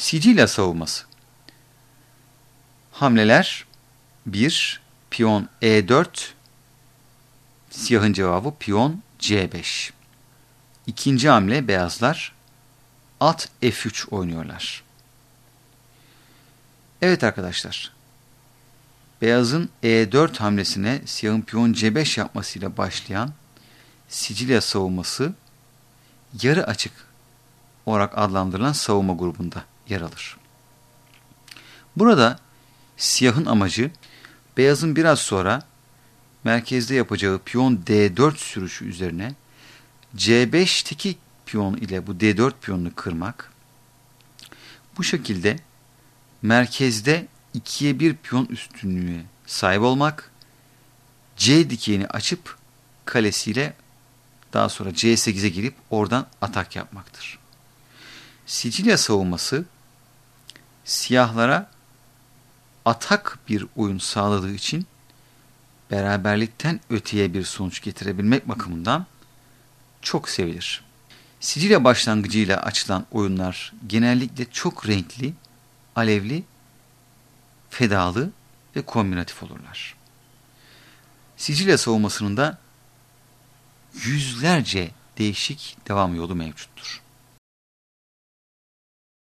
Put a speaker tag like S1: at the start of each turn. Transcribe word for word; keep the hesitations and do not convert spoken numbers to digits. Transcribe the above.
S1: Sicilya savunması. Hamleler bir. Piyon E dört. Siyahın cevabı piyon C beş. İkinci hamle beyazlar. At F üç oynuyorlar. Evet arkadaşlar. Beyazın E dört hamlesine siyahın piyon C beş yapmasıyla başlayan Sicilya savunması yarı açık olarak adlandırılan savunma grubunda yer alır. Burada siyahın amacı beyazın biraz sonra merkezde yapacağı piyon D dört sürüşü üzerine C beş'teki piyon ile bu D dört piyonunu kırmak. Bu şekilde merkezde ikiye bir piyon üstünlüğüne sahip olmak, C dikeyini açıp kalesiyle daha sonra C sekize girip oradan atak yapmaktır. Sicilya savunması siyahlara atak bir oyun sağladığı için beraberlikten öteye bir sonuç getirebilmek bakımından çok sevilir. Sicilya başlangıcıyla açılan oyunlar genellikle çok renkli, alevli, fedalı ve kombinatif olurlar. Sicilya savunmasının da yüzlerce değişik devam yolu mevcuttur.